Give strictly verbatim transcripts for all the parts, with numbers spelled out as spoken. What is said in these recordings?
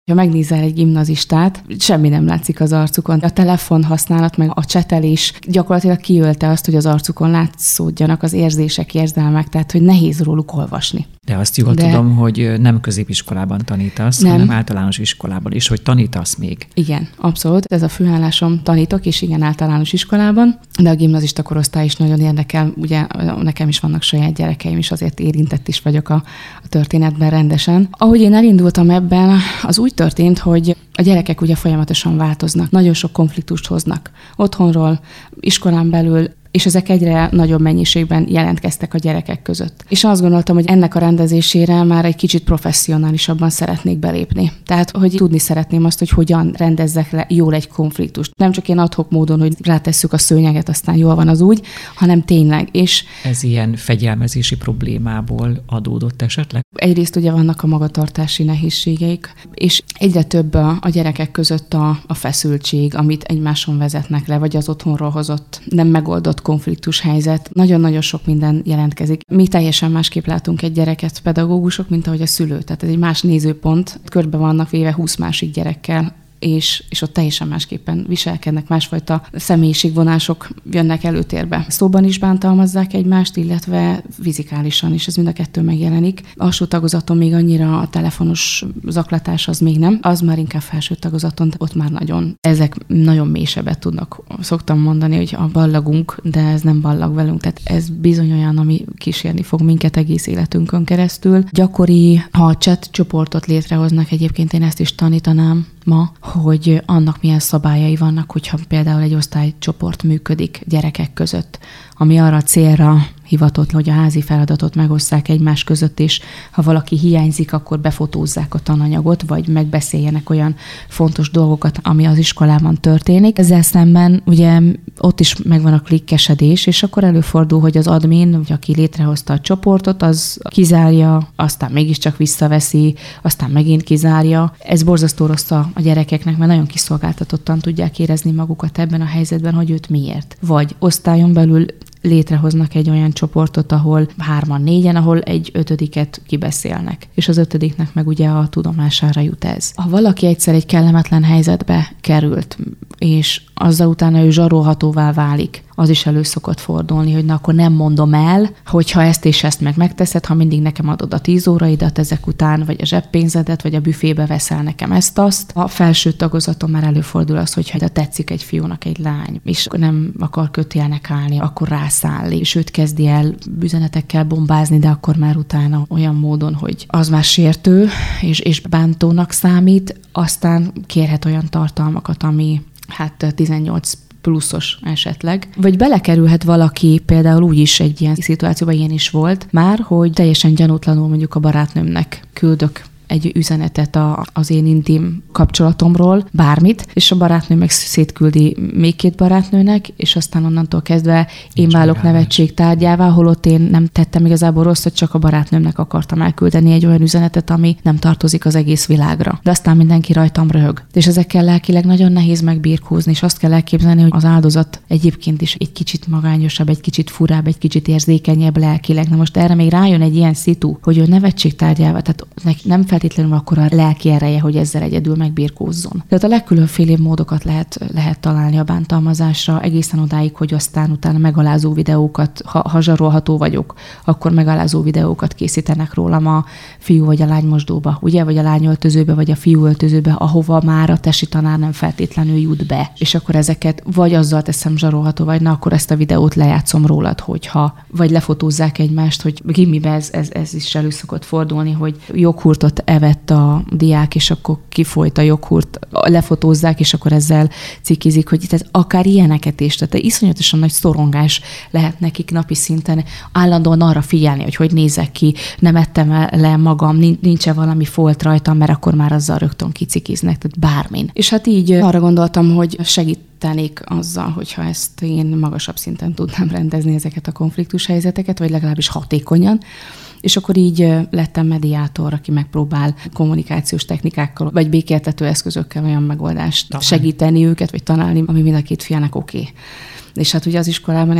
Ha megnézel egy gimnazistát, semmi nem látszik az arcukon. A telefon használat, meg a csetelés gyakorlatilag kiölte azt, hogy az arcukon látszódjanak az érzések, érzelmek, tehát hogy nehéz róluk olvasni. De azt jól De... tudom, hogy nem középiskolában tanítasz, nem. hanem általános iskolában is, hogy tanítasz még. Igen, abszolút. Ez a főállásom, tanítok, és igen, általános iskolában, de a gimnazista korosztály is nagyon érdekel. Ugye nekem is vannak saját gyerekeim, és azért érintett is vagyok a, a történetben rendesen. Ahogy én elindultam ebben, az úgy történt, hogy a gyerekek ugye folyamatosan változnak, nagyon sok konfliktust hoznak otthonról, iskolán belül, és ezek egyre nagyobb mennyiségben jelentkeztek a gyerekek között. És azt gondoltam, hogy ennek a rendezésére már egy kicsit professzionálisabban szeretnék belépni. Tehát, hogy tudni szeretném azt, hogy hogyan rendezzek le jól egy konfliktust. Nem csak én ad-hoc módon, hogy rátesszük a szőnyeget, aztán jól van az úgy, hanem tényleg. És ez ilyen fegyelmezési problémából adódott esetleg? Egyrészt ugye vannak a magatartási nehézségeik, és egyre több a, a gyerekek között a, a feszültség, amit egymáson vezetnek le, vagy az otthonról hozott, nem megoldott konfliktus helyzet. Nagyon-nagyon sok minden jelentkezik. Mi teljesen másképp látunk egy gyereket, pedagógusok, mint ahogy a szülő. Tehát ez egy más nézőpont. Körbe vannak véve húsz másik gyerekkel, és, és ott teljesen másképpen viselkednek, másfajta személyiségvonások jönnek előtérbe. Szóban is bántalmazzák egymást, illetve fizikálisan is, ez mind a kettő megjelenik. Alsó tagozaton még annyira a telefonos zaklatás az még nem, az már inkább felső tagozaton, ott már nagyon, ezek nagyon mélysebbet tudnak. Szoktam mondani, hogy a ballagunk, de ez nem ballag velünk, tehát ez bizony olyan, ami kísérni fog minket egész életünkön keresztül. Gyakori, ha a chat csoportot létrehoznak, egyébként én ezt is tanítanám ma, hogy annak milyen szabályai vannak, hogyha például egy osztálycsoport működik gyerekek között, ami arra a célra hivatott, hogy a házi feladatot megosszák egymás között, és ha valaki hiányzik, akkor befotózzák a tananyagot, vagy megbeszéljenek olyan fontos dolgokat, ami az iskolában történik. Ezzel szemben ugye ott is megvan a klikkesedés, és akkor előfordul, hogy az admin, vagy aki létrehozta a csoportot, az kizárja, aztán mégiscsak visszaveszi, aztán megint kizárja. Ez borzasztó rossz a gyerekeknek, mert nagyon kiszolgáltatottan tudják érezni magukat ebben a helyzetben, hogy őt miért. Vagy osztályon belül létrehoznak egy olyan csoportot, ahol hárman, négyen, ahol egy ötödiket kibeszélnek. És az ötödiknek meg ugye a tudomására jut ez. Ha valaki egyszer egy kellemetlen helyzetbe került, és azzal utána ő zsarolhatóvá válik, az is elő szokott fordulni, hogy na akkor nem mondom el, hogyha ezt és ezt meg megteszed, ha mindig nekem adod a tíz óraidat ezek után, vagy a zseppénzedet, vagy a büfébe veszel nekem ezt-azt. A felső tagozaton már előfordul az, hogyha tetszik egy fiúnak egy lány, és nem akar kötélnek állni, akkor rászáll, és őt kezdi el üzenetekkel bombázni, de akkor már utána olyan módon, hogy az már sértő, és, és bántónak számít, aztán kérhet olyan tartalmakat, ami hát tizennyolc pluszos esetleg. Vagy belekerülhet valaki, például úgy is egy ilyen szituációban ilyen is volt már, hogy teljesen gyanútlanul mondjuk a barátnőmnek küldök egy üzenetet a, az én intim kapcsolatomról, bármit, és a barátnő meg szétküldi még két barátnőnek, és aztán onnantól kezdve én válok nevetség tárgyává, holott én nem tettem igazából rosszat, csak a barátnőmnek akartam elküldeni egy olyan üzenetet, ami nem tartozik az egész világra. De aztán mindenki rajtam röhög. És ezekkel lelkileg nagyon nehéz megbirkózni, és azt kell elképzelni, hogy az áldozat egyébként is egy kicsit magányosabb, egy kicsit furább, egy kicsit érzékenyebb lelkileg. Na most erre még rájön egy ilyen szitu, hogy ő nevetség tárgyává, tehát nem feltétlenül akkor a lelki ereje, hogy ezzel egyedül megbirkózzon. Tehát a legkülönfélébb módokat lehet, lehet találni a bántalmazásra, egészen odáig, hogy aztán utána megalázó videókat, ha, ha zsarolható vagyok, akkor megalázó videókat készítenek rólam a fiú vagy a lány mosdóba, ugye, vagy a lány öltözőbe, vagy a fiú öltözőbe, ahova már a tesi tanár nem feltétlenül jut be. És akkor ezeket vagy azzal teszem zsarolható, vagy na, akkor ezt a videót lejátszom rólad, hogyha, vagy lefotózzák egymást, hogy gimiben ez, ez, ez is elő szokott fordulni, hogy joghurtot evett a diák, és akkor kifolyt a joghurt, lefotózzák, és akkor ezzel cikizik, hogy tehát akár ilyeneket is, tehát iszonyatosan nagy szorongás lehet nekik napi szinten állandóan arra figyelni, hogy hogy nézek ki, nem ettem le magam, nincs-e valami folt rajtam, mert akkor már azzal rögtön kicikiznek, tehát bármin. És hát így arra gondoltam, hogy segít tenék azzal, hogyha ezt én magasabb szinten tudnám rendezni ezeket a konfliktus helyzeteket, vagy legalábbis hatékonyan. És akkor így lettem mediátor, aki megpróbál kommunikációs technikákkal, vagy békéltető eszközökkel olyan megoldást Talán. segíteni őket, vagy találni, ami mind a két fiának oké. Okay. És hát ugye az iskolában ez van.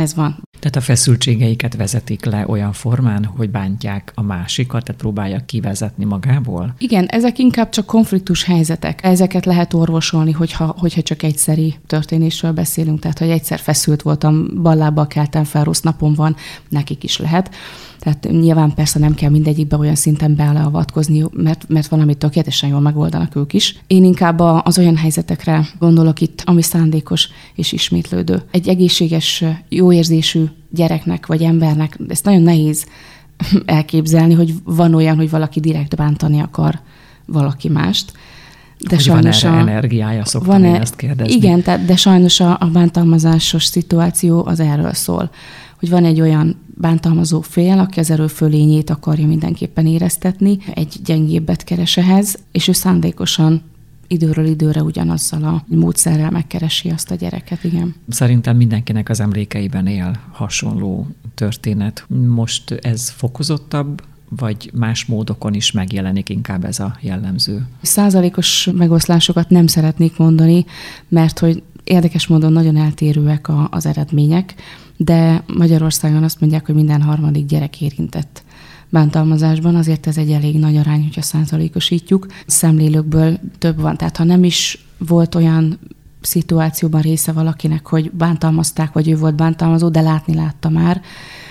Tehát a feszültségeiket vezetik le olyan formán, hogy bántják a másikat, tehát próbálják kivezetni magából? Igen, ezek inkább csak konfliktus helyzetek. Ezeket lehet orvosolni, hogyha, hogyha csak egyszeri történésről beszélünk. Tehát, hogy egyszer feszült voltam, ballábbal keltem fel, rossz napom van, nekik is lehet. Tehát nyilván persze nem kell mindegyikbe olyan szinten beleavatkozni, mert, mert valamit tökéletesen jól megoldanak ők is. Én inkább az olyan helyzetekre gondolok itt, ami szándékos és ismétlődő. Egy egészséges, jó érzésű gyereknek vagy embernek, ezt nagyon nehéz elképzelni, hogy van olyan, hogy valaki direkt bántani akar valaki mást. De hogy sajnos van erre a, energiája, szoktam én ezt kérdezni. Igen, tehát, de sajnos a, a bántalmazásos szituáció az erről szól, hogy van egy olyan bántalmazó fél, aki az erőfölényét akarja mindenképpen éreztetni, egy gyengébbet keres ehhez, és ő szándékosan időről időre ugyanazzal a módszerrel megkeresi azt a gyereket, igen. Szerintem mindenkinek az emlékeiben él hasonló történet. Most ez fokozottabb, vagy más módokon is megjelenik inkább ez a jellemző? Százalékos megoszlásokat nem szeretnék mondani, mert hogy érdekes módon nagyon eltérőek a, az eredmények, de Magyarországon azt mondják, hogy minden harmadik gyerek érintett bántalmazásban, azért ez egy elég nagy arány, hogyha százalékosítjuk. Szemlélőkből több van, tehát ha nem is volt olyan szituációban része valakinek, hogy bántalmazták, vagy ő volt bántalmazó, de látni látta már,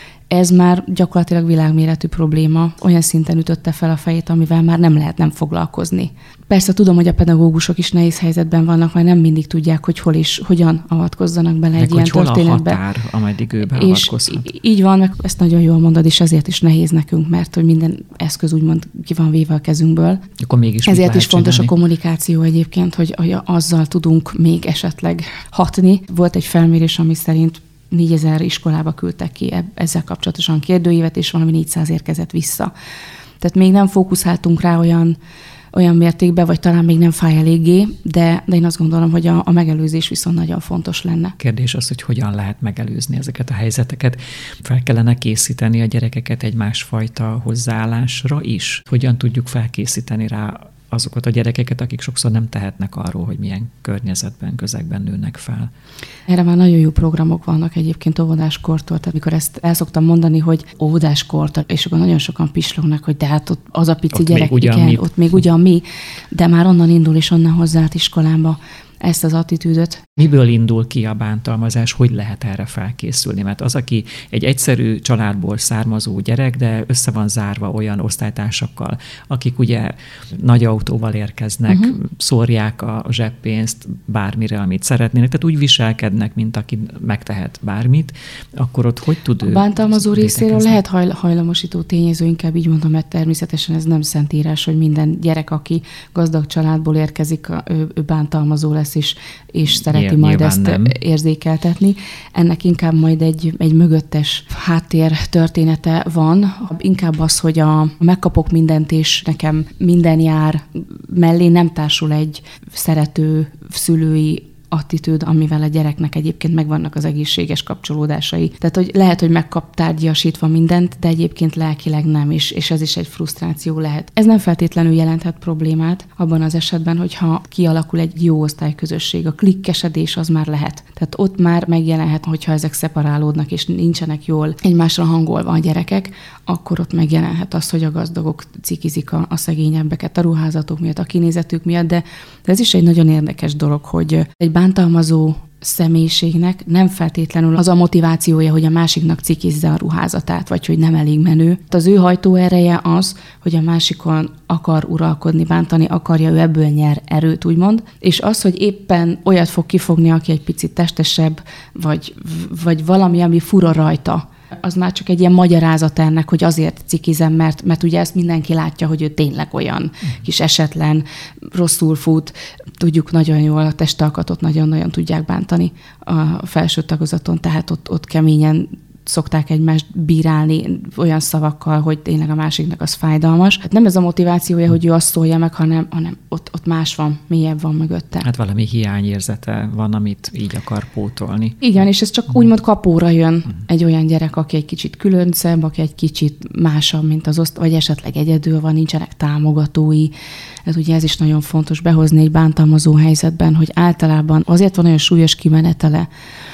ez már gyakorlatilag világméretű probléma, olyan szinten ütötte fel a fejét, amivel már nem lehet nem foglalkozni. Persze tudom, hogy a pedagógusok is nehéz helyzetben vannak, mert nem mindig tudják, hogy hol is, hogyan avatkozzanak bele meg egy ilyen hol történetbe. A határ, ameddig ő beavatkozhat. És így van, meg ezt nagyon jól mondod, és ezért is nehéz nekünk, mert hogy minden eszköz úgymond ki van véve a kezünkből. Akkor mégis ezért is fontos csinálni? A kommunikáció egyébként, hogy, hogy azzal tudunk még esetleg hatni. Volt egy felmérés, ami szerint négyezer iskolába küldtek ki ezzel kapcsolatosan kérdőívet, és valami négyszáz érkezett vissza. Tehát még nem fókuszáltunk rá olyan, olyan mértékben, vagy talán még nem fáj eléggé, de, de én azt gondolom, hogy a, a megelőzés viszont nagyon fontos lenne. Kérdés az, hogy hogyan lehet megelőzni ezeket a helyzeteket. Fel kellene készíteni a gyerekeket egy másfajta hozzáállásra is. Hogyan tudjuk felkészíteni rá azokat a gyerekeket, akik sokszor nem tehetnek arról, hogy milyen környezetben, közegben nőnek fel. Erre már nagyon jó programok vannak egyébként óvodáskortól, tehát amikor ezt el szoktam mondani, hogy óvodáskortól, és akkor nagyon sokan pislognak, hogy de hát ott az a pici ott gyerek, még igen, mi. ott még ugyan mi, de már onnan indul, és onnan hozzáállt iskolába ezt az attitűdöt. Miből indul ki a bántalmazás, hogy lehet erre felkészülni? Mert az, aki egy egyszerű családból származó gyerek, de össze van zárva olyan osztálytársakkal, akik ugye nagy autóval érkeznek, uh-huh. szórják a zseppénzt bármire, amit szeretnének, tehát úgy viselkednek, mint aki megtehet bármit, akkor ott hogy tud ő? A bántalmazó részéről lehet hajl- hajlamosító tényező, inkább így mondom, mert természetesen ez nem szentírás, hogy minden gyerek, aki gazdag családból érkezik, ő, ő bántalmazó lesz, és, és szereti Nyilván majd ezt nem. érzékeltetni. Ennek inkább majd egy, egy mögöttes háttér története van. Inkább az, hogy a megkapok mindent, és nekem minden jár mellé nem társul egy szerető szülői attitűd, amivel a gyereknek egyébként megvannak az egészséges kapcsolódásai. Tehát, hogy lehet, hogy megkap tárgyasítva mindent, de egyébként lelkileg nem, és, és ez is egy frusztráció lehet. Ez nem feltétlenül jelenthet problémát abban az esetben, hogyha kialakul egy jó osztályközösség. A klikkesedés az már lehet. Tehát ott már megjelenhet, hogyha ezek szeparálódnak, és nincsenek jól egymásra hangolva a gyerekek, akkor ott megjelenhet az, hogy a gazdagok cikizik a, a szegényebbeket a ruházatok miatt, a kinézetük miatt, de, de ez is egy nagyon érdekes dolog, hogy egy bántalmazó személyiségnek nem feltétlenül az a motivációja, hogy a másiknak cikizze a ruházatát, vagy hogy nem elég menő. Az ő hajtóereje az, hogy a másikon akar uralkodni, bántani, akarja, ő ebből nyer erőt, úgymond. És az, hogy éppen olyat fog kifogni, aki egy picit testesebb, vagy, vagy valami, ami fura rajta, az már csak egy ilyen magyarázat ennek, hogy azért cikizem, mert, mert ugye ezt mindenki látja, hogy ő tényleg olyan kis esetlen, rosszul fut. Tudjuk nagyon jól, a testalkatot nagyon-nagyon tudják bántani a felső tagozaton, tehát ott, ott keményen szokták egymást bírálni olyan szavakkal, hogy tényleg a másiknak az fájdalmas. Hát nem ez a motivációja, hogy ő azt szólja meg, hanem, hanem ott, ott más van, mélyebb van mögötte. Hát valami hiányérzete van, amit így akar pótolni. Igen, és ez csak úgymond kapóra jön uh-huh. egy olyan gyerek, aki egy kicsit különcebb, aki egy kicsit másabb, mint az oszt, vagy esetleg egyedül van, nincsenek támogatói. Ez ugye ez is nagyon fontos behozni egy bántalmazó helyzetben, hogy általában azért van olyan súlyos kimenetele,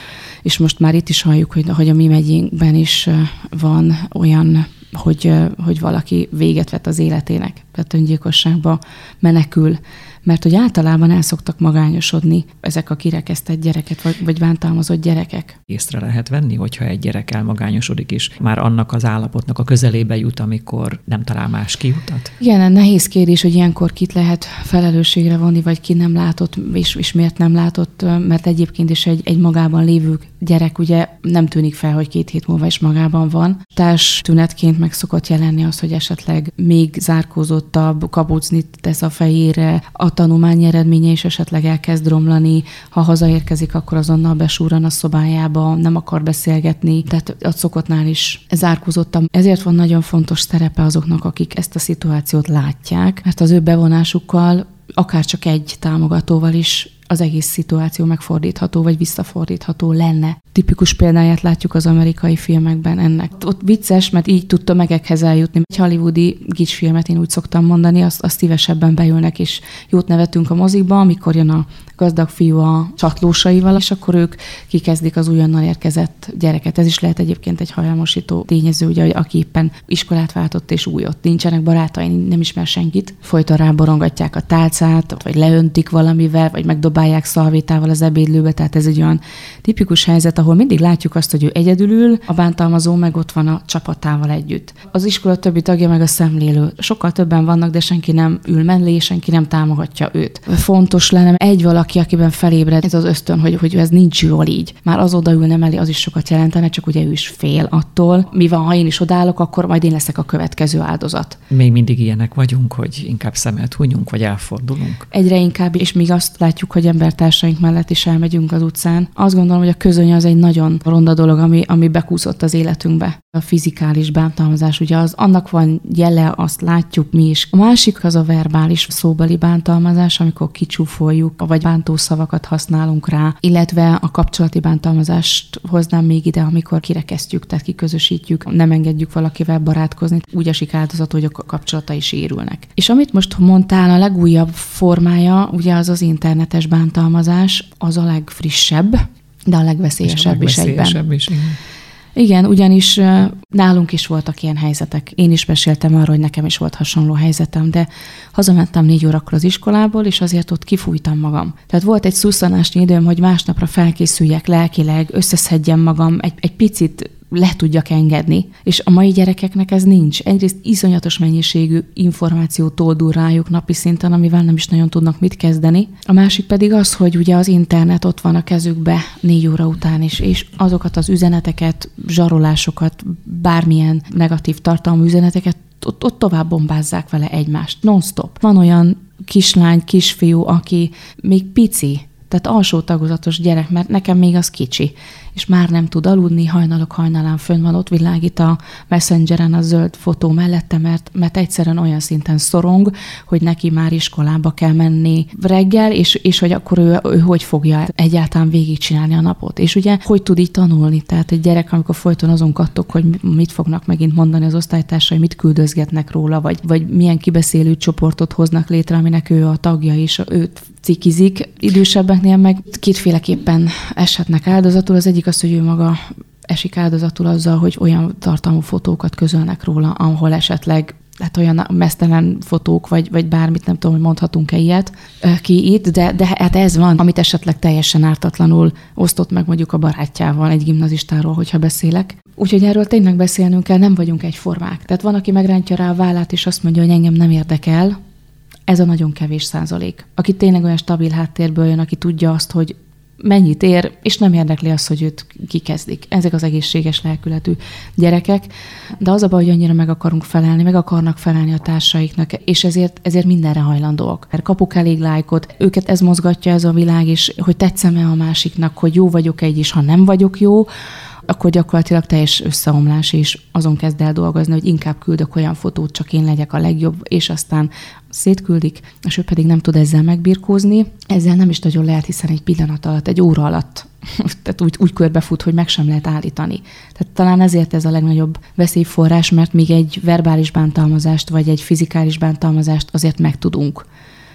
és most már itt is halljuk, hogy, hogy a mi megyénkben is van olyan, hogy, hogy valaki véget vett az életének, tehát öngyilkosságba menekül, mert hogy általában el szoktak magányosodni ezek a kirekesztett gyerekek, vagy, vagy bántalmazott gyerekek. Észre lehet venni, hogyha egy gyerek elmagányosodik is, már annak az állapotnak a közelébe jut, amikor nem talál más kiutat? Igen, nehéz kérdés, hogy ilyenkor kit lehet felelősségre vonni, vagy ki nem látott, és, és miért nem látott, mert egyébként is egy, egy magában lévő gyerek ugye nem tűnik fel, hogy két hét múlva is magában van. Társ tünetként meg szokott jelenni az, hogy esetleg még zárkózottabb, kapucnit tesz a fejére, a tanulmányi eredménye is esetleg elkezd romlani, ha hazaérkezik, akkor azonnal besúran a szobájába, nem akar beszélgetni, tehát a szokottnál is zárkózottam. Ezért van nagyon fontos szerepe azoknak, akik ezt a szituációt látják, mert az ő bevonásukkal, akár csak egy támogatóval is az egész szituáció megfordítható, vagy visszafordítható lenne. Tipikus példáját látjuk az amerikai filmekben ennek. Ott vicces, mert így tud tömegekhez eljutni. Egy hollywoodi gicsfilmet én úgy szoktam mondani, azt, azt szívesebben beülnek, és jót nevetünk a mozikba, amikor jön a gazdag fiú a csatlósaival, és akkor ők kikezdik az újonnan érkezett gyereket. Ez is lehet egyébként egy hajlamosító tényező, ugye, hogy aki éppen iskolát váltott és új ott nincsenek barátai, nem ismer senkit. Folyton ráborongatják a tálcát, vagy leöntik valamivel, vagy megdobálják szalvétával az ebédlőbe, tehát ez egy olyan tipikus helyzet, ahol mindig látjuk azt, hogy ő egyedül ül, a bántalmazó meg ott van a csapatával együtt. Az iskola többi tagja meg a szemlélő. Sokkal többen vannak, de senki nem ül mellé, senki nem támogatja őt. Fontos lenne egy valaki, akiben felébred ez az ösztön, hogy, hogy ez nincs jól így. Már az odaülne mellé, az is sokat jelentene, csak ugye ő is fél attól. Mi van, ha én is odállok, akkor majd én leszek a következő áldozat. Még mindig ilyenek vagyunk, hogy inkább szemet hunyunk, vagy elfordulunk. Egyre inkább, és még azt látjuk, hogy embertársaink mellett is elmegyünk az utcán. Azt gondolom, hogy a közöny az egy nagyon ronda dolog, ami, ami bekúszott az életünkbe. A fizikális bántalmazás, ugye az, annak van jele, azt látjuk mi is. A másik az a verbális szóbeli bántalmazás, amikor kicsúfoljuk, vagy bántó szavakat használunk rá, illetve a kapcsolati bántalmazást hoznám még ide, amikor kirekesztjük, tehát kiközösítjük, nem engedjük valakivel barátkozni, úgy esik áldozat, hogy a kapcsolatai sérülnek. És amit most mondtál, a legújabb formája, ugye az az internetes bántalmazás, az a legfrissebb, de a legveszélyesebb is egyben. Is, igen. Igen, ugyanis nálunk is voltak ilyen helyzetek. Én is meséltem arról, hogy nekem is volt hasonló helyzetem, de hazamentem négy órakor az iskolából, és azért ott kifújtam magam. Tehát volt egy szusszanásnyi időm, hogy másnapra felkészüljek lelkileg, összeszedjem magam, egy, egy picit le tudjak engedni. És a mai gyerekeknek ez nincs. Egyrészt iszonyatos mennyiségű információ toldul rájuk napi szinten, amivel nem is nagyon tudnak mit kezdeni. A másik pedig az, hogy ugye az internet ott van a kezükbe négy óra után is, és azokat az üzeneteket, zsarolásokat, bármilyen negatív tartalmú üzeneteket ott, ott tovább bombázzák vele egymást. Non-stop. Van olyan kislány, kisfiú, aki még pici, tehát alsó tagozatos gyerek, mert nekem még az kicsi, és már nem tud aludni, hajnalok hajnalán fönn van, ott világít a Messengeren a zöld fotó mellette, mert, mert egyszerűen olyan szinten szorong, hogy neki már iskolába kell menni reggel, és, és hogy akkor ő, ő hogy fogja egyáltalán végigcsinálni a napot. És ugye, hogy tud így tanulni? Tehát egy gyerek, amikor folyton azon kattog, hogy mit fognak megint mondani az osztálytársai, mit küldözgetnek róla, vagy, vagy milyen kibeszélő csoportot hoznak létre, aminek ő a tagja, és őt cikizik. Idősebbeknél meg kétféleképpen eshetnek áldozatul. Az egyik az, hogy ő maga esik áldozatul azzal, hogy olyan tartalmú fotókat közölnek róla, ahol esetleg hát olyan mesztelen fotók, vagy, vagy bármit, nem tudom, hogy mondhatunk-e ilyet ki itt, de, de hát ez van, amit esetleg teljesen ártatlanul osztott meg mondjuk a barátjával, egy gimnazistáról, hogyha beszélek. Úgyhogy erről tényleg beszélnünk kell, nem vagyunk egyformák. Tehát van, aki megrántja rá a vállát, és azt mondja, hogy engem nem érdekel. Ez a nagyon kevés százalék. Aki tényleg olyan stabil háttérből jön, aki tudja azt, hogy mennyit ér, és nem érdekli azt, hogy őt kikezdik. Ezek az egészséges lelkületű gyerekek. De az a baj, hogy annyira meg akarunk felelni, meg akarnak felelni a társaiknak, és ezért, ezért mindenre hajlandóak. Kapok elég lájkot, őket ez mozgatja, ez a világ, és hogy tetszem-e a másiknak, hogy jó vagyok egy, és ha nem vagyok jó, akkor gyakorlatilag teljes összeomlás, és azon kezd el dolgozni, hogy inkább küldök olyan fotót, csak én legyek a legjobb, és aztán szétküldik, és ő pedig nem tud ezzel megbirkózni. Ezzel nem is nagyon lehet, hiszen egy pillanat alatt, egy óra alatt, tehát úgy, úgy körbefut, hogy meg sem lehet állítani. Tehát talán ezért ez a legnagyobb veszélyforrás, mert még egy verbális bántalmazást, vagy egy fizikális bántalmazást azért megtudunk.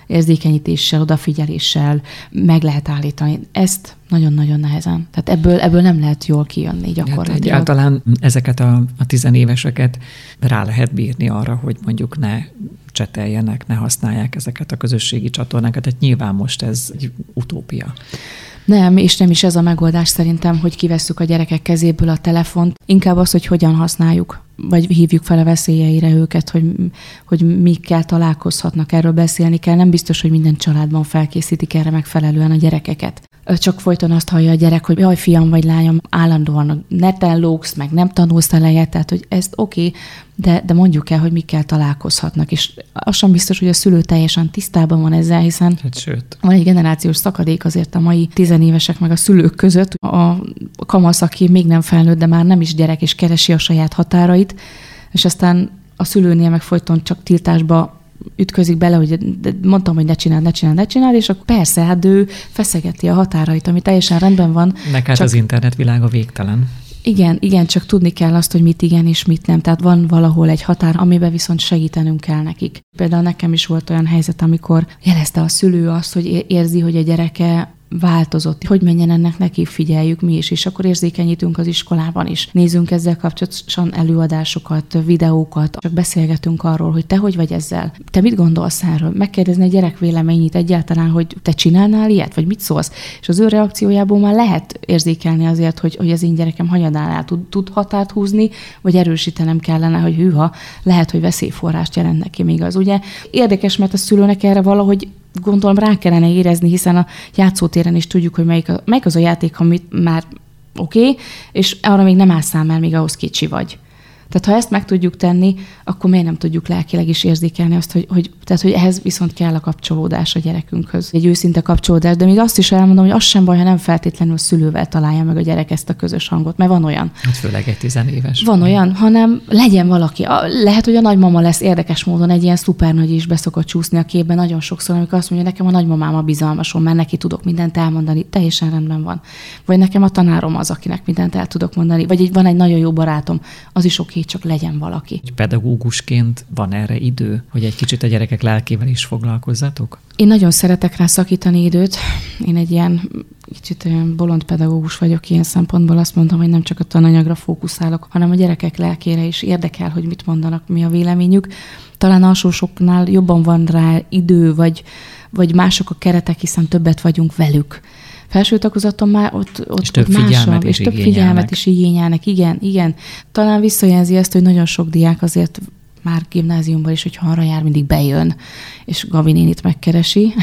érzékenyítéssel, odafigyeléssel meg lehet állítani. Ezt nagyon-nagyon nehezen. Tehát ebből, ebből nem lehet jól kijönni gyakorlatilag. Hát egyáltalán ezeket a, a tizenéveseket rá lehet bírni arra, hogy mondjuk ne cseteljenek, ne használják ezeket a közösségi csatornákat. Tehát nyilván most ez egy utópia. Nem, és nem is ez a megoldás szerintem, hogy kivesszük a gyerekek kezéből a telefont. Inkább az, hogy hogyan használjuk, vagy hívjuk fel a veszélyeire őket, hogy, hogy mikkel találkozhatnak, erről beszélni kell. Nem biztos, hogy minden családban felkészítik erre megfelelően a gyerekeket. Csak folyton azt hallja a gyerek, hogy jaj, fiam vagy lányom, állandóan neten lógsz, meg nem tanulsz elejet, tehát hogy ezt oké, okay, de, de mondjuk el, hogy mikkel találkozhatnak. És az sem biztos, hogy a szülő teljesen tisztában van ezzel, hiszen hát sőt. Van egy generációs szakadék azért a mai tizenévesek meg a szülők között. A kamasz, aki még nem felnőtt, de már nem is gyerek, és keresi a saját határait, és aztán a szülőnél meg folyton csak tiltásba ütközik bele, hogy mondtam, hogy ne csináld, ne csináld, ne csináld, és akkor persze, hát ő feszegeti a határait, ami teljesen rendben van. Meg hát csak... az internet világa végtelen. Igen, igen, csak tudni kell azt, hogy mit igen és mit nem. Tehát van valahol egy határ, amiben viszont segítenünk kell nekik. Például nekem is volt olyan helyzet, amikor jelezte a szülő azt, hogy érzi, hogy a gyereke változott, hogy menjen ennek neki, figyeljük mi is, és akkor érzékenyítünk az iskolában is. Nézzünk ezzel kapcsolatosan előadásokat, videókat, csak beszélgetünk arról, hogy te hogy vagy ezzel, te mit gondolsz erről, megkérdezni a gyerek véleményét egyáltalán, hogy te csinálnál ilyet, vagy mit szólsz, és az ő reakciójából már lehet érzékelni azért, hogy, hogy az én gyerekem hanyadánál tud, tud határt húzni, vagy erősítenem kellene, hogy hűha, lehet, hogy veszélyforrást jelent neki még az. Ugye érdekes, mert a szülőnek erre valahogy gondolom rá kellene érezni, hiszen a játszótéren is tudjuk, hogy melyik, a, melyik az a játék, amit már oké, okay, és arra még nem állsz el, még ahhoz kicsi vagy. Tehát ha ezt meg tudjuk tenni, akkor miért nem tudjuk lelkileg is érzékelni azt, hogy, hogy, tehát, hogy ehhez viszont kell a kapcsolódás a gyerekünkhöz. Egy őszinte kapcsolódás, de még azt is elmondom, hogy az sem baj, ha nem feltétlenül a szülővel találja meg a gyerek ezt a közös hangot, mert van olyan. Hát főleg egy tizenéves. Van olyan, hanem legyen valaki. Lehet, hogy a nagymama lesz érdekes módon egy ilyen szupernagy is beszokott csúszni a képben nagyon sokszor, amikor azt mondja, nekem a nagymamám a bizalmasom, mert neki tudok mindent elmondani, teljesen rendben van. Vagy nekem a tanárom az, akinek mindent el tudok mondani. Vagy egy, van egy nagyon jó barátom, az is oké, csak legyen valaki. Pedagógusként van erre idő, hogy egy kicsit a gyerekek lelkével is foglalkozzatok? Én nagyon szeretek rá szakítani időt. Én egy ilyen kicsit olyan bolond pedagógus vagyok ilyen szempontból. Azt mondom, hogy nem csak a tananyagra fókuszálok, hanem a gyerekek lelkére is érdekel, hogy mit mondanak, mi a véleményük. Talán alsósoknál jobban van rá idő, vagy, vagy mások a keretek, hiszen többet vagyunk velük. Felső tagozaton már ott, ott, és több ott figyelmet, és is több figyelmet is igényelnek. Igen, igen. Talán visszajelzi ezt, hogy nagyon sok diák azért már gimnáziumban is, hogyha arra jár, mindig bejön, és Gabi nénit megkeresi,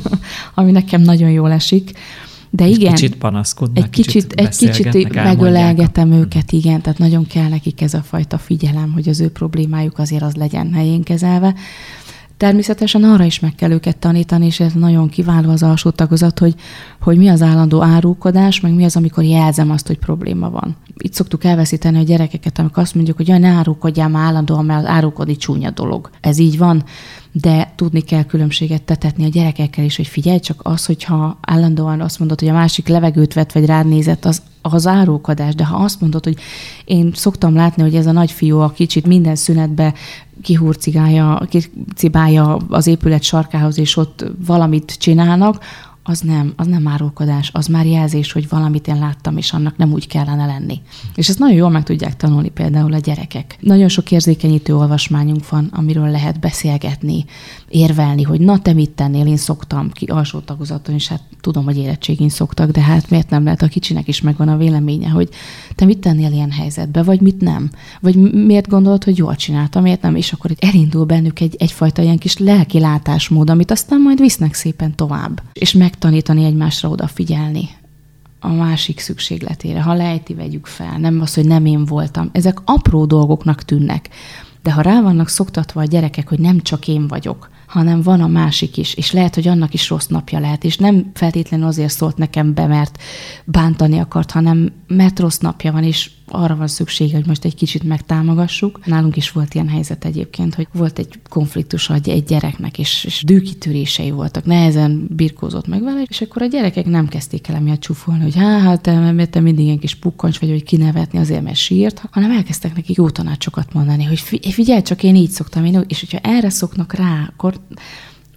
ami nekem nagyon jól esik. De és igen, kicsit panaszkodnak, egy kicsit, egy kicsit megölelgetem őket, igen, tehát nagyon kell nekik ez a fajta figyelem, hogy az ő problémájuk azért az legyen helyén kezelve. Természetesen arra is meg kell őket tanítani, és ez nagyon kiváló az alsó tagozat, hogy, hogy mi az állandó árulkodás, meg mi az, amikor jelzem azt, hogy probléma van. Itt szoktuk elveszíteni a gyerekeket, amikor azt mondjuk, hogy jaj, ne árulkodjál már állandóan, mert az árulkodni csúnya dolog. Ez így van, de tudni kell különbséget tetetni a gyerekekkel is, hogy figyelj csak az, hogyha állandóan azt mondod, hogy a másik levegőt vett, vagy rád nézett, az az árulkodás. De ha azt mondod, hogy én szoktam látni, hogy ez a nagyfiú a kicsit minden szünetbe kihurcigálja, kicibálja az épület sarkához, és ott valamit csinálnak, az nem, az nem árulkodás, az már jelzés, hogy valamit én láttam, és annak nem úgy kellene lenni. És ezt nagyon jól meg tudják tanulni például a gyerekek. Nagyon sok érzékenyítő olvasmányunk van, amiről lehet beszélgetni, érvelni, hogy na te mit tennél, én szoktam ki alsó tagozaton, és hát tudom, hogy érettségén szoktak, de hát miért nem lehet, a kicsinek is megvan a véleménye, hogy te mit tennél ilyen helyzetben, vagy mit nem? Vagy miért gondolod, hogy jól csináltam, miért nem? És akkor elindul bennük egy, egyfajta ilyen kis lelki látásmód, amit aztán majd visznek szépen tovább. És megtanítani egymásra odafigyelni a másik szükségletére. Ha lejti, vegyük fel. Nem az, hogy nem én voltam. Ezek apró dolgoknak tűnnek. De ha rá vannak szoktatva a gyerekek, hogy nem csak én vagyok, hanem van a másik is, és lehet, hogy annak is rossz napja lehet, és nem feltétlenül azért szólt nekem be, mert bántani akart, hanem mert rossz napja van, és arra van szüksége, hogy most egy kicsit megtámogassuk. Nálunk is volt ilyen helyzet egyébként, hogy volt egy konfliktus egy gyereknek, és, és dűkitörései voltak, nehezen birkózott meg vele, és akkor a gyerekek nem kezdték el emiatt csúfolni, hogy há, hát mert te mindig ilyen kis pukkancs vagy, hogy kinevetni azért, mert sírt, hanem elkezdtek neki jó tanácsokat mondani, hogy figyelj csak, én így szoktam, én, és hogyha erre szoknak rá, akkor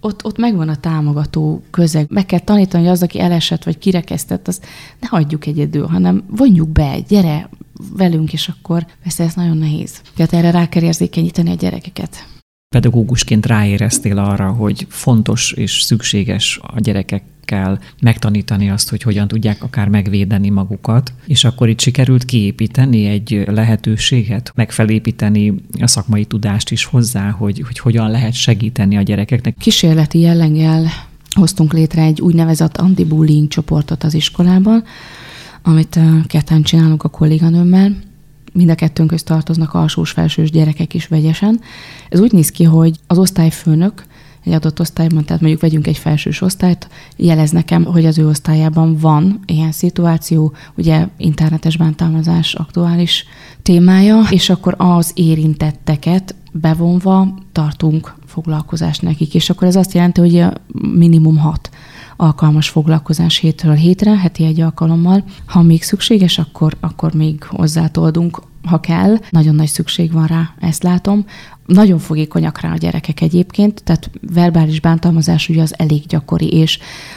ott, ott megvan a támogató közeg. Meg kell tanítani, hogy az, aki elesett vagy kirekesztett, azt ne hagyjuk egyedül, hanem vonjuk be, gyere velünk, és akkor persze ez nagyon nehéz. Tehát erre rá kell érzékenyíteni a gyerekeket. Pedagógusként ráéreztél arra, hogy fontos és szükséges a gyerekekkel megtanítani azt, hogy hogyan tudják akár megvédeni magukat, és akkor itt sikerült kiépíteni egy lehetőséget, megfelépíteni a szakmai tudást is hozzá, hogy, hogy hogyan lehet segíteni a gyerekeknek. Kísérleti jelleggel hoztunk létre egy úgynevezett anti-bullying csoportot az iskolában, amit ketten csinálunk a kolléganőmmel. Mind a kettőnk közt tartoznak alsós-felsős gyerekek is vegyesen. Ez úgy néz ki, hogy az osztályfőnök egy adott osztályban, tehát mondjuk vegyünk egy felsős osztályt, jelez nekem, hogy az ő osztályában van ilyen szituáció, ugye internetes bántalmazás aktuális témája, és akkor az érintetteket bevonva tartunk foglalkozást nekik. És akkor ez azt jelenti, hogy minimum hat alkalmas foglalkozás hétről hétre, heti egy alkalommal. Ha még szükséges, akkor, akkor még hozzátoldunk, ha kell. Nagyon nagy szükség van rá, ezt látom. Nagyon fogékonyak rá a gyerekek egyébként, tehát verbális bántalmazás ugye az elég gyakori, és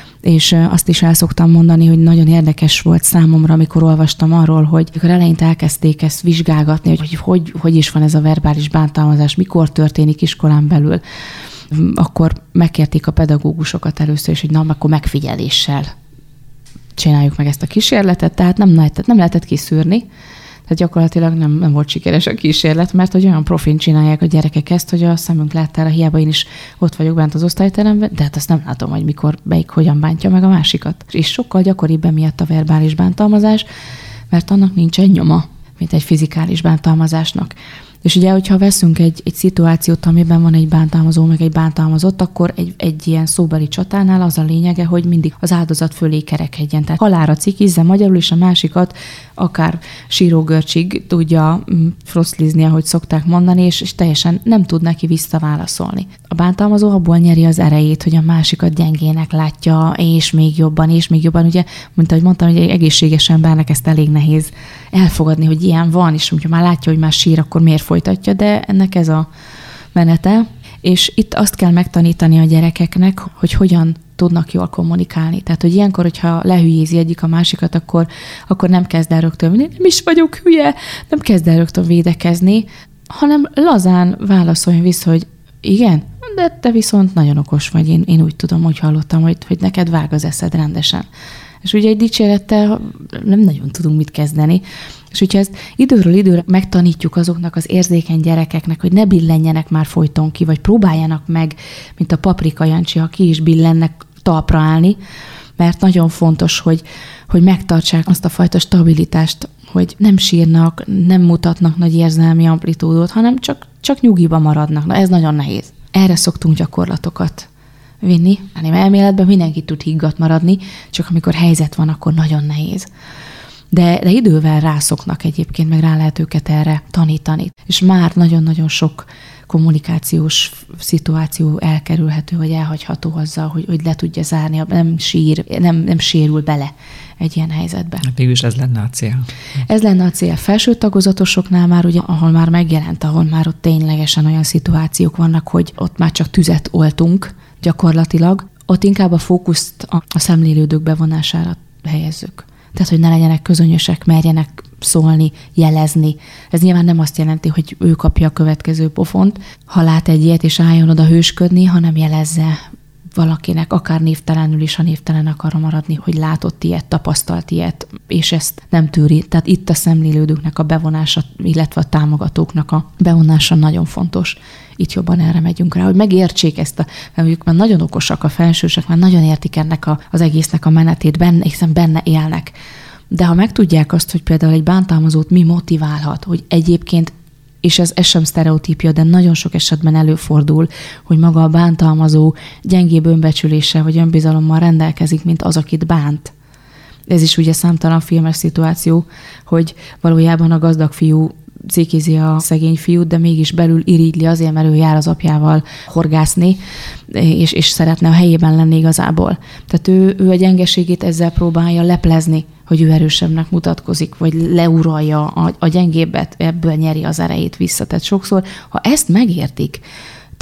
és azt is el szoktam mondani, hogy nagyon érdekes volt számomra, amikor olvastam arról, hogy amikor eleinte elkezdték ezt vizsgálgatni, hogy hogy, hogy is van ez a verbális bántalmazás, mikor történik iskolán belül, akkor megkérték a pedagógusokat először is, hogy na, akkor megfigyeléssel csináljuk meg ezt a kísérletet, tehát nem lehetett, nem lehetett kiszűrni, tehát gyakorlatilag nem, nem volt sikeres a kísérlet, mert hogy olyan profin csinálják a gyerekek ezt, hogy a szemünk láttára, hiába én is ott vagyok bent az osztályteremben, de hát azt nem látom, hogy mikor, melyik hogyan bántja meg a másikat. És sokkal gyakoribb emiatt a verbális bántalmazás, mert annak nincsen nyoma, mint egy fizikális bántalmazásnak. És ugye, hogyha veszünk egy, egy szituációt, amiben van egy bántalmazó, meg egy bántalmazott, akkor egy, egy ilyen szóbeli csatánál az a lényege, hogy mindig az áldozat fölé kerekedjen. Tehát halálra cikizze magyarul, és a másikat akár sírógörcsig tudja froszlizni, ahogy szokták mondani, és, és teljesen nem tud neki visszaválaszolni. A bántalmazó abból nyeri az erejét, hogy a másikat gyengének látja, és még jobban, és még jobban. Ugye, mint ahogy mondtam, hogy egy egészséges embernek ezt elég nehéz elfogadni, hogy ilyen van, és hogyha már látja, hogy már sír, akkor miért folytatja, de ennek ez a menete. És itt azt kell megtanítani a gyerekeknek, hogy hogyan tudnak jól kommunikálni. Tehát, hogy ilyenkor, hogyha lehülyézi egyik a másikat, akkor, akkor nem kezd el rögtön, nem is vagyok hülye, nem kezd el rögtön védekezni, hanem lazán válaszoljon vissza, hogy igen, de te viszont nagyon okos vagy, én, én úgy tudom, hogy hallottam, hogy, hogy neked vág az eszed rendesen. És ugye egy dicsérettel nem nagyon tudunk mit kezdeni. És hogyha ezt időről időre megtanítjuk azoknak az érzékeny gyerekeknek, hogy ne billenjenek már folyton ki, vagy próbáljanak meg, mint a Paprika Jancsi, ha ki is billennek, talpra állni, mert nagyon fontos, hogy, hogy megtartsák azt a fajta stabilitást, hogy nem sírnak, nem mutatnak nagy érzelmi amplitúdót, hanem csak, csak nyugiba maradnak. Na ez nagyon nehéz. Erre szoktunk gyakorlatokat vinni. Hát elméletben mindenki tud higgadt maradni, csak amikor helyzet van, akkor nagyon nehéz. De, de idővel rászoknak egyébként, meg rá lehet őket erre tanítani. És már nagyon-nagyon sok kommunikációs szituáció elkerülhető, vagy elhagyható azzal, hogy, hogy le tudja zárni, nem sír, nem, nem sérül bele egy ilyen helyzetbe. Végülis ez lenne a cél. Ez lenne a cél. Felső tagozatosoknál már, ugye, ahol már megjelent, ahol már ott ténylegesen olyan szituációk vannak, hogy ott már csak tüzet oltunk gyakorlatilag, ott inkább a fókuszt a, a szemlélődők bevonására helyezzük. Tehát, hogy ne legyenek közönösek, merjenek szólni, jelezni. Ez nyilván nem azt jelenti, hogy ő kapja a következő pofont, ha lát egy ilyet, és álljon oda hősködni, hanem jelezze valakinek, akár névtelenül is, ha névtelen akar maradni, hogy látott ilyet, tapasztalt ilyet, és ezt nem tűri. Tehát itt a szemlélődőknek a bevonása, illetve a támogatóknak a bevonása nagyon fontos. Itt jobban erre megyünk rá, hogy megértsék ezt, a, mert ők már nagyon okosak a felsősek, már nagyon értik ennek a, az egésznek a menetét, benne, hiszen benne élnek. De ha megtudják azt, hogy például egy bántalmazót mi motiválhat, hogy egyébként, és ez, ez sem sztereotípia, de nagyon sok esetben előfordul, hogy maga a bántalmazó gyengébb önbecsüléssel vagy önbizalommal rendelkezik, mint az, akit bánt. Ez is ugye számtalan filmes szituáció, hogy valójában a gazdag fiú cikizi a szegény fiút, de mégis belül irigyli azért, mert ő jár az apjával horgászni, és, és szeretne a helyében lenni igazából. Tehát ő, ő a gyengeségét ezzel próbálja leplezni, hogy ő erősebbnek mutatkozik, vagy leuralja a, a gyengébbet, ebből nyeri az erejét vissza. Tehát sokszor, ha ezt megértik,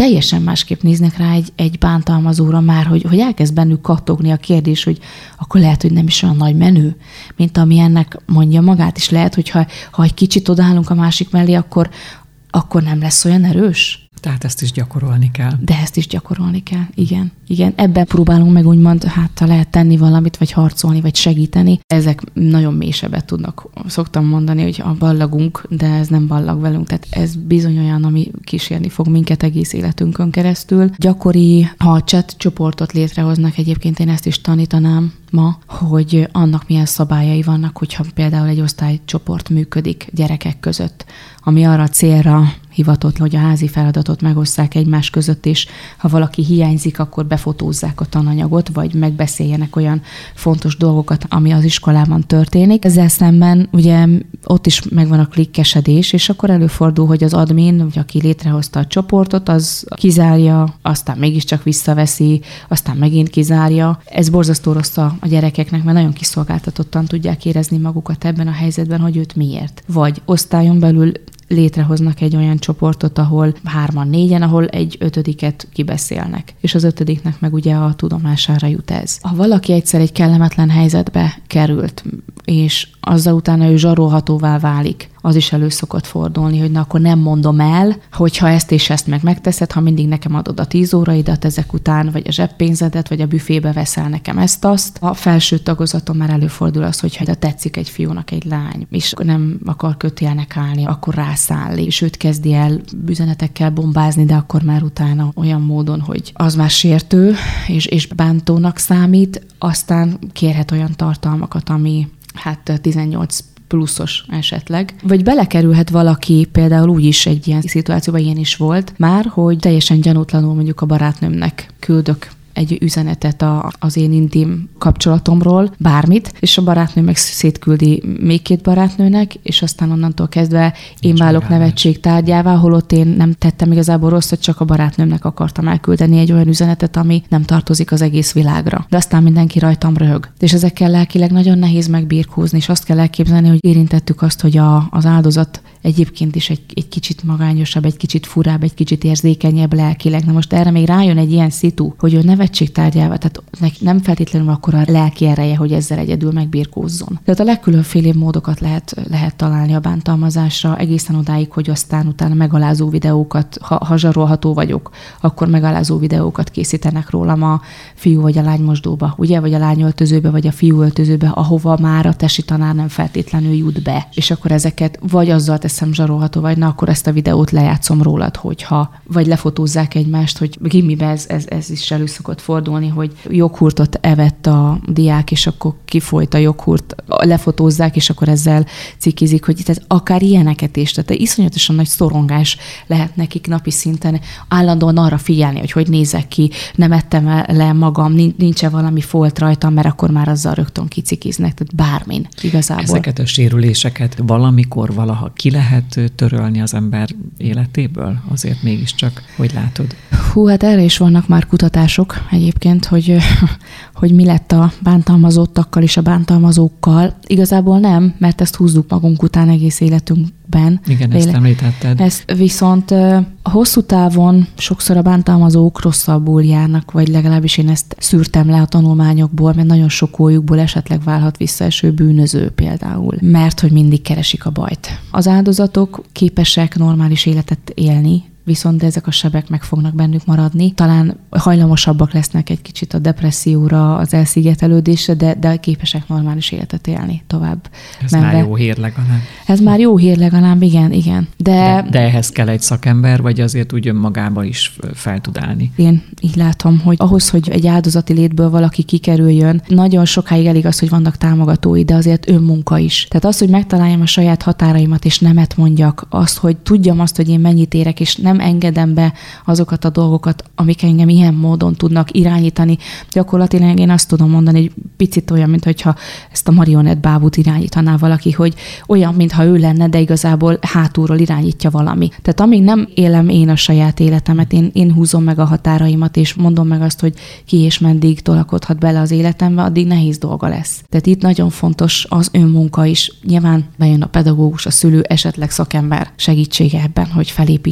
teljesen másképp néznek rá egy, egy bántalmazóra már, hogy, hogy elkezd bennük kattogni a kérdés, hogy akkor lehet, hogy nem is olyan nagy menő, mint ami ennek mondja magát, és lehet, hogy ha, ha egy kicsit odaállunk a másik mellé, akkor, akkor nem lesz olyan erős. Tehát ezt is gyakorolni kell. De ezt is gyakorolni kell, igen. Igen, ebben próbálunk meg úgymond, hát ha lehet tenni valamit, vagy harcolni, vagy segíteni. Ezek nagyon mélysebbet tudnak. Szoktam mondani, hogy a ballagunk, de ez nem ballag velünk. Tehát ez bizony olyan, ami kísérni fog minket egész életünkön keresztül. Gyakori, ha a chat csoportot létrehoznak, egyébként én ezt is tanítanám ma, hogy annak milyen szabályai vannak, hogyha például egy osztálycsoport működik gyerekek között, ami arra a célra hivatott, hogy a házi feladatot megosszák egymás között, és ha valaki hiányzik, akkor befotózzák a tananyagot, vagy megbeszéljenek olyan fontos dolgokat, ami az iskolában történik. Ezzel szemben ugye ott is megvan a klikkesedés, és akkor előfordul, hogy az admin, vagy aki létrehozta a csoportot, az kizárja, aztán mégiscsak visszaveszi, aztán megint kizárja. Ez borzasztó rossz a gyerekeknek, mert nagyon kiszolgáltatottan tudják érezni magukat ebben a helyzetben, hogy őt miért. Vagy osztályon belül létrehoznak egy olyan csoportot, ahol hárman, négyen, ahol egy ötödiket kibeszélnek. És az ötödiknek meg ugye a tudomására jut ez. Ha valaki egyszer egy kellemetlen helyzetbe került, és azzal utána ő zsarolhatóvá válik, az is elő szokott fordulni, hogy na akkor nem mondom el, hogyha ezt és ezt meg megteszed, ha mindig nekem adod a tíz óraidat ezek után, vagy a zseppénzedet, vagy a büfébe veszel nekem ezt-azt. A felső tagozaton már előfordul az, hogyha tetszik egy fiúnak egy lány, és nem akar kötélnek állni, akkor rászáll, és őt kezdi el üzenetekkel bombázni, de akkor már utána olyan módon, hogy az már sértő, és, és bántónak számít, aztán kérhet olyan tartalmakat, ami hát tizennyolc pluszos esetleg. Vagy belekerülhet valaki, például úgy is egy ilyen szituációban ilyen is volt már, hogy teljesen gyanútlanul mondjuk a barátnőmnek küldök egy üzenetet a, az én intim kapcsolatomról, bármit, és a barátnő meg szétküldi még két barátnőnek, és aztán onnantól kezdve én válok nevetség tárgyává, holott én nem tettem igazából rosszat, csak a barátnőmnek akartam elküldeni egy olyan üzenetet, ami nem tartozik az egész világra. De aztán mindenki rajtam röhög. És ezekkel lelkileg nagyon nehéz megbirkózni, és azt kell elképzelni, hogy érintettük azt, hogy a, az áldozat egyébként is egy, egy kicsit magányosabb, egy kicsit furább, egy kicsit érzékenyebb lelkileg. Na most erre még rájön egy ilyen szitu, hogy ő nevetségtárgyával, tehát nem feltétlenül akkor a lelki ereje, hogy ezzel egyedül megbirkózzon. Tehát a legkülönfélébb módokat lehet, lehet találni a bántalmazásra, egészen odáig, hogy aztán utána megalázó videókat, ha, ha zsarolható vagyok, akkor megalázó videókat készítenek rólam a fiú vagy a lány mosdóba, ugye, vagy a lány öltözőbe, vagy a fiú öltözőbe, ahova már a tesi tanár nem feltétlenül jut be. És akkor ezeket vagy azzal teszem zsarolható, vagy na, akkor ezt a videót lejátszom rólad, hogyha, vagy lefotózzák egymást, hogy gimiben ez, ez, ez is elő szokott fordulni, hogy joghurtot evett a diák, és akkor kifolyt a joghurt, lefotózzák, és akkor ezzel cikizik, hogy ez akár ilyeneket is. Tehát iszonyatosan nagy szorongás lehet nekik napi szinten állandóan arra figyelni, hogy hogy nézek ki, nem ettem le magam, nincs-e valami folt rajtam, mert akkor már azzal rögtön kicikiznek, tehát bármin igazából. Ezeket a sérüléseket valamikor, valaha ki lehet törölni az ember életéből? Azért mégiscsak, hogy látod? Hú, hát erre is vannak már kutatások egyébként, hogy, hogy mi lett a bántalmazottakkal és a bántalmazókkal. Igazából nem, mert ezt húzzuk magunk után egész életünkben. Igen, ezt Éle- említetted. Ezt viszont a hosszú távon sokszor a bántalmazók rosszabbul járnak, vagy legalábbis én ezt szűrtem le a tanulmányokból, mert nagyon sok ójukból esetleg válhat visszaeső bűnöző például, mert hogy mindig keresik a bajt. Az áldozatok képesek normális életet élni, viszont ezek a sebek meg fognak bennük maradni. Talán hajlamosabbak lesznek egy kicsit a depresszióra, az elszigetelődésre, de, de képesek normális életet élni tovább. Ez menve. Már jó hír legalább. Ez már jó hír legalább, igen, igen. De, de, de ehhez kell egy szakember, vagy azért úgy önmagába is fel tud állni? Én így látom, hogy ahhoz, hogy egy áldozati létből valaki kikerüljön, nagyon sokáig elég az, hogy vannak támogatói, de azért önmunka is. Tehát az, hogy megtaláljam a saját határaimat, és nemet mondjak, azt, hogy tudjam azt, hogy én mennyit érek, és nem engedem be azokat a dolgokat, amik engem ilyen módon tudnak irányítani. Gyakorlatilag én azt tudom mondani, hogy picit olyan, mintha ezt a marionett bábút irányítaná valaki, hogy olyan, mintha ő lenne, de igazából hátulról irányítja valami. Tehát amíg nem élem én a saját életemet, én, én húzom meg a határaimat, és mondom meg azt, hogy ki és meddig tolakodhat bele az életembe, addig nehéz dolga lesz. Tehát itt nagyon fontos az önmunka is. Nyilván bejön a pedagógus, a szülő, esetleg szakember segítsége ebben, hogy felépítse az a gyerek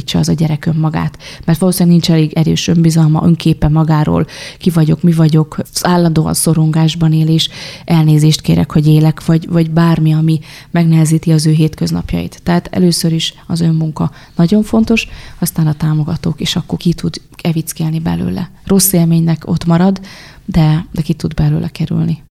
gyerek önmagát, mert valószínűleg nincs elég erős önbizalma, önképe magáról, ki vagyok, mi vagyok, állandóan szorongásban él, és elnézést kérek, hogy élek, vagy, vagy bármi, ami megnehezíti az ő hétköznapjait. Tehát először is az önmunka nagyon fontos, aztán a támogatók, és akkor ki tud evickelni belőle. Rossz élménynek ott marad, de, de ki tud belőle kerülni.